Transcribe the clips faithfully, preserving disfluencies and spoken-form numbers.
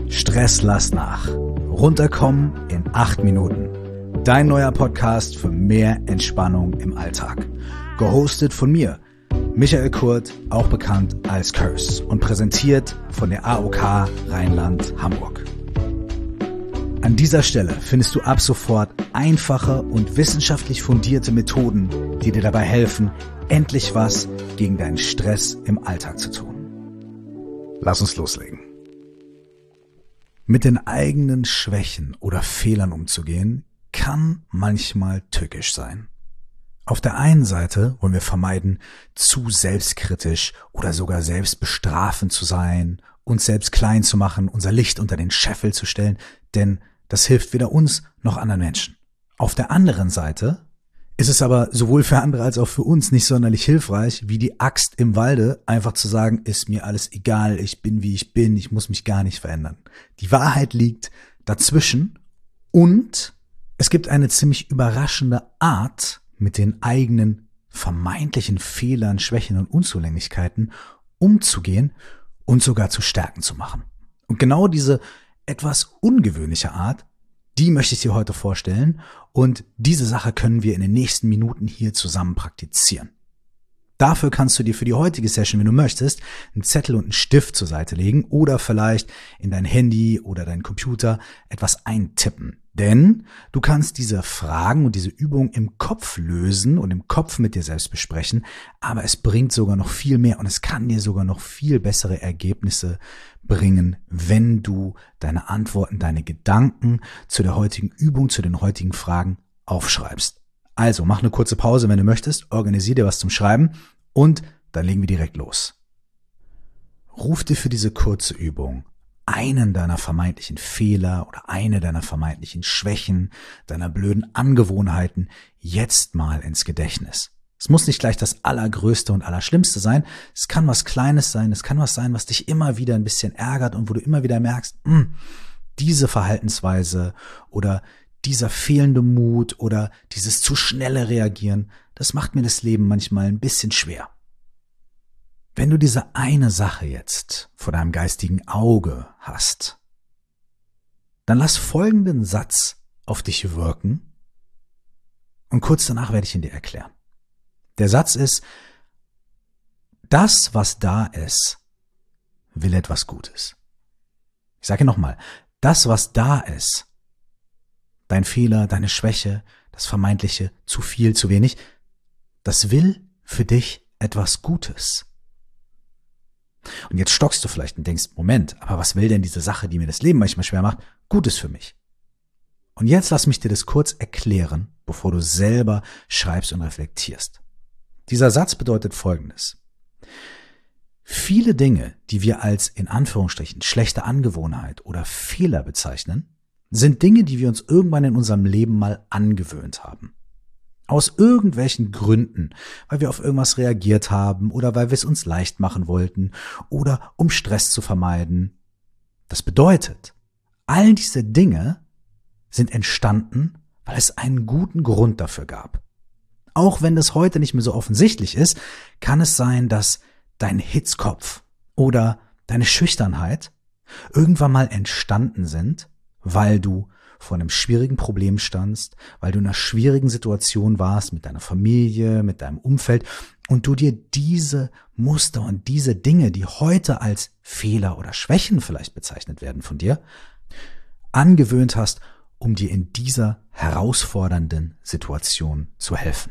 Stress lass nach. Runterkommen in acht Minuten. Dein neuer Podcast für mehr Entspannung im Alltag. Gehostet von mir, Michael Kurt, auch bekannt als Curse, und präsentiert von der A O K Rheinland-Hamburg. An dieser Stelle findest du ab sofort einfache und wissenschaftlich fundierte Methoden, die dir dabei helfen, endlich was gegen deinen Stress im Alltag zu tun. Lass uns loslegen. Mit den eigenen Schwächen oder Fehlern umzugehen, kann manchmal tückisch sein. Auf der einen Seite wollen wir vermeiden, zu selbstkritisch oder sogar selbstbestrafend zu sein, uns selbst klein zu machen, unser Licht unter den Scheffel zu stellen, denn das hilft weder uns noch anderen Menschen. Auf der anderen Seite ist es aber sowohl für andere als auch für uns nicht sonderlich hilfreich, wie die Axt im Walde, einfach zu sagen, ist mir alles egal, ich bin wie ich bin, ich muss mich gar nicht verändern. Die Wahrheit liegt dazwischen und es gibt eine ziemlich überraschende Art, mit den eigenen vermeintlichen Fehlern, Schwächen und Unzulänglichkeiten umzugehen und sogar zu Stärken zu machen. Und genau diese etwas ungewöhnliche Art, die möchte ich dir heute vorstellen, und diese Sache können wir in den nächsten Minuten hier zusammen praktizieren. Dafür kannst du dir für die heutige Session, wenn du möchtest, einen Zettel und einen Stift zur Seite legen oder vielleicht in dein Handy oder deinen Computer etwas eintippen. Denn du kannst diese Fragen und diese Übung im Kopf lösen und im Kopf mit dir selbst besprechen, aber es bringt sogar noch viel mehr und es kann dir sogar noch viel bessere Ergebnisse bringen, wenn du deine Antworten, deine Gedanken zu der heutigen Übung, zu den heutigen Fragen aufschreibst. Also mach eine kurze Pause, wenn du möchtest, organisier dir was zum Schreiben und dann legen wir direkt los. Ruf dir für diese kurze Übung einen deiner vermeintlichen Fehler oder eine deiner vermeintlichen Schwächen, deiner blöden Angewohnheiten jetzt mal ins Gedächtnis. Es muss nicht gleich das Allergrößte und Allerschlimmste sein. Es kann was Kleines sein, es kann was sein, was dich immer wieder ein bisschen ärgert und wo du immer wieder merkst, mh, diese Verhaltensweise oder dieser fehlende Mut oder dieses zu schnelle Reagieren, das macht mir das Leben manchmal ein bisschen schwer. Wenn du diese eine Sache jetzt vor deinem geistigen Auge hast, dann lass folgenden Satz auf dich wirken und kurz danach werde ich ihn dir erklären. Der Satz ist: Das, was da ist, will etwas Gutes. Ich sage nochmal, das, was da ist, dein Fehler, deine Schwäche, das vermeintliche zu viel, zu wenig, das will für dich etwas Gutes. Und jetzt stockst du vielleicht und denkst, Moment, aber was will denn diese Sache, die mir das Leben manchmal schwer macht, Gutes für mich? Und jetzt lass mich dir das kurz erklären, bevor du selber schreibst und reflektierst. Dieser Satz bedeutet Folgendes: Viele Dinge, die wir als in Anführungsstrichen schlechte Angewohnheit oder Fehler bezeichnen, sind Dinge, die wir uns irgendwann in unserem Leben mal angewöhnt haben. Aus irgendwelchen Gründen, weil wir auf irgendwas reagiert haben oder weil wir es uns leicht machen wollten oder um Stress zu vermeiden. Das bedeutet, all diese Dinge sind entstanden, weil es einen guten Grund dafür gab. Auch wenn das heute nicht mehr so offensichtlich ist, kann es sein, dass dein Hitzkopf oder deine Schüchternheit irgendwann mal entstanden sind, weil du vor einem schwierigen Problem standst, weil du in einer schwierigen Situation warst mit deiner Familie, mit deinem Umfeld und du dir diese Muster und diese Dinge, die heute als Fehler oder Schwächen vielleicht bezeichnet werden von dir, angewöhnt hast, um dir in dieser herausfordernden Situation zu helfen.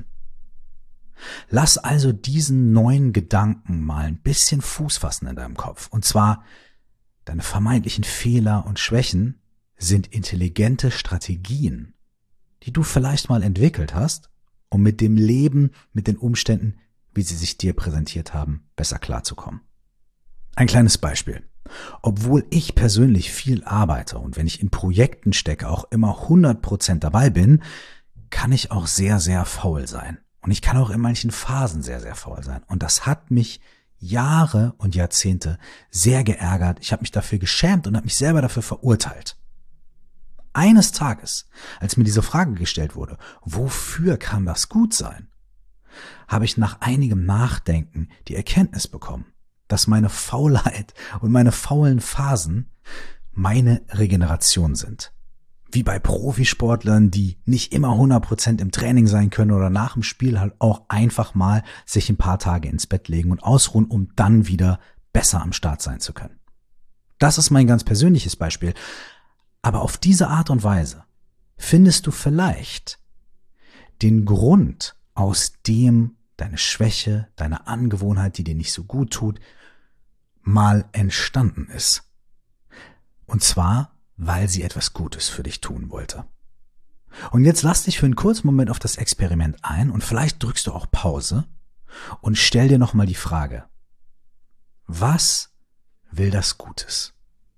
Lass also diesen neuen Gedanken mal ein bisschen Fuß fassen in deinem Kopf. Und zwar, deine vermeintlichen Fehler und Schwächen sind intelligente Strategien, die du vielleicht mal entwickelt hast, um mit dem Leben, mit den Umständen, wie sie sich dir präsentiert haben, besser klarzukommen. Ein kleines Beispiel. Obwohl ich persönlich viel arbeite und wenn ich in Projekten stecke, auch immer hundert Prozent dabei bin, kann ich auch sehr, sehr faul sein. Und ich kann auch in manchen Phasen sehr, sehr faul sein. Und das hat mich Jahre und Jahrzehnte sehr geärgert. Ich habe mich dafür geschämt und habe mich selber dafür verurteilt. Eines Tages, als mir diese Frage gestellt wurde, wofür kann das gut sein, habe ich nach einigem Nachdenken die Erkenntnis bekommen, dass meine Faulheit und meine faulen Phasen meine Regeneration sind. Wie bei Profisportlern, die nicht immer hundert Prozent im Training sein können oder nach dem Spiel halt auch einfach mal sich ein paar Tage ins Bett legen und ausruhen, um dann wieder besser am Start sein zu können. Das ist mein ganz persönliches Beispiel. Aber auf diese Art und Weise findest du vielleicht den Grund, aus dem deine Schwäche, deine Angewohnheit, die dir nicht so gut tut, mal entstanden ist. Und zwar, weil sie etwas Gutes für dich tun wollte. Und jetzt lass dich für einen kurzen Moment auf das Experiment ein und vielleicht drückst du auch Pause und stell dir nochmal die Frage: Was will das Gutes?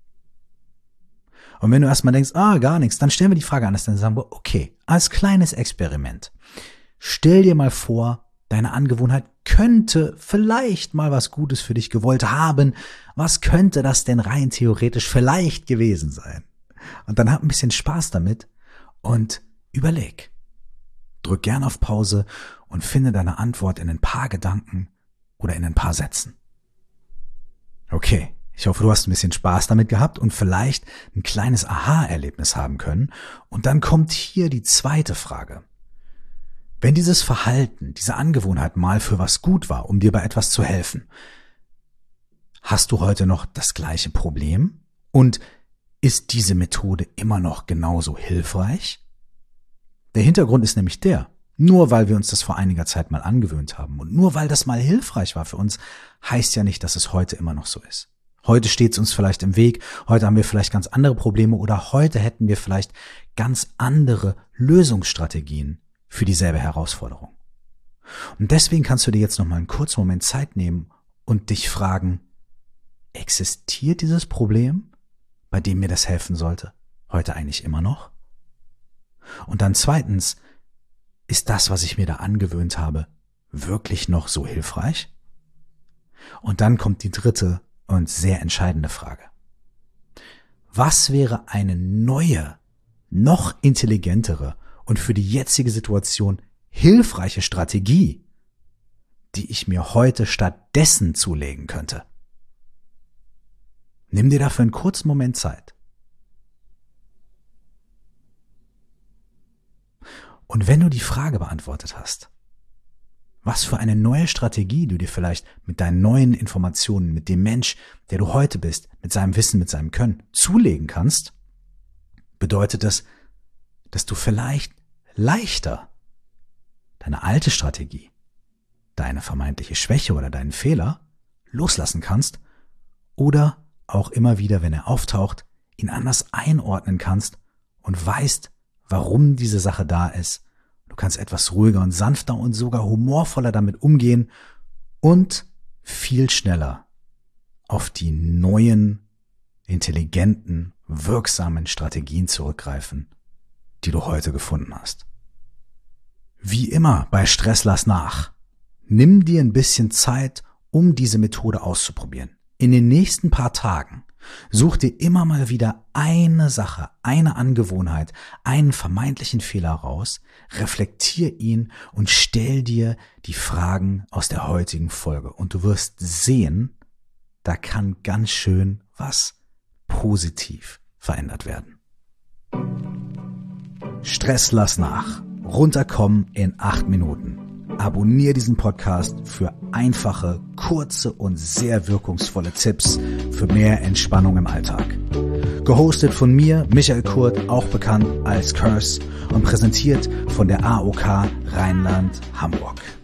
Und wenn du erstmal denkst, ah, gar nichts, dann stellen wir die Frage anders, dann sagen wir, okay, als kleines Experiment, stell dir mal vor, deine Angewohnheit könnte vielleicht mal was Gutes für dich gewollt haben. Was könnte das denn rein theoretisch vielleicht gewesen sein? Und dann hab ein bisschen Spaß damit und überleg. Drück gern auf Pause und finde deine Antwort in ein paar Gedanken oder in ein paar Sätzen. Okay, ich hoffe, du hast ein bisschen Spaß damit gehabt und vielleicht ein kleines Aha-Erlebnis haben können. Und dann kommt hier die zweite Frage. Wenn dieses Verhalten, diese Angewohnheit mal für was gut war, um dir bei etwas zu helfen, hast du heute noch das gleiche Problem? Und ist diese Methode immer noch genauso hilfreich? Der Hintergrund ist nämlich der, nur weil wir uns das vor einiger Zeit mal angewöhnt haben und nur weil das mal hilfreich war für uns, heißt ja nicht, dass es heute immer noch so ist. Heute steht es uns vielleicht im Weg, heute haben wir vielleicht ganz andere Probleme oder heute hätten wir vielleicht ganz andere Lösungsstrategien für dieselbe Herausforderung. Und deswegen kannst du dir jetzt noch mal einen kurzen Moment Zeit nehmen und dich fragen, existiert dieses Problem, bei dem mir das helfen sollte, heute eigentlich immer noch? Und dann zweitens, ist das, was ich mir da angewöhnt habe, wirklich noch so hilfreich? Und dann kommt die dritte und sehr entscheidende Frage. Was wäre eine neue, noch intelligentere und für die jetzige Situation hilfreiche Strategie, die ich mir heute stattdessen zulegen könnte? Nimm dir dafür einen kurzen Moment Zeit. Und wenn du die Frage beantwortet hast, was für eine neue Strategie du dir vielleicht mit deinen neuen Informationen, mit dem Mensch, der du heute bist, mit seinem Wissen, mit seinem Können zulegen kannst, bedeutet das, dass du vielleicht leichter deine alte Strategie, deine vermeintliche Schwäche oder deinen Fehler loslassen kannst oder auch immer wieder, wenn er auftaucht, ihn anders einordnen kannst und weißt, warum diese Sache da ist. Du kannst etwas ruhiger und sanfter und sogar humorvoller damit umgehen und viel schneller auf die neuen, intelligenten, wirksamen Strategien zurückgreifen, die du heute gefunden hast. Wie immer bei Stress lass nach. Nimm dir ein bisschen Zeit, um diese Methode auszuprobieren. In den nächsten paar Tagen such dir immer mal wieder eine Sache, eine Angewohnheit, einen vermeintlichen Fehler raus, reflektier ihn und stell dir die Fragen aus der heutigen Folge. Und du wirst sehen, da kann ganz schön was positiv verändert werden. Stress lass nach. Runterkommen in acht Minuten. Abonnier diesen Podcast für einfache, kurze und sehr wirkungsvolle Tipps für mehr Entspannung im Alltag. Gehostet von mir, Michael Kurt, auch bekannt als Curse, und präsentiert von der A O K Rheinland-Hamburg.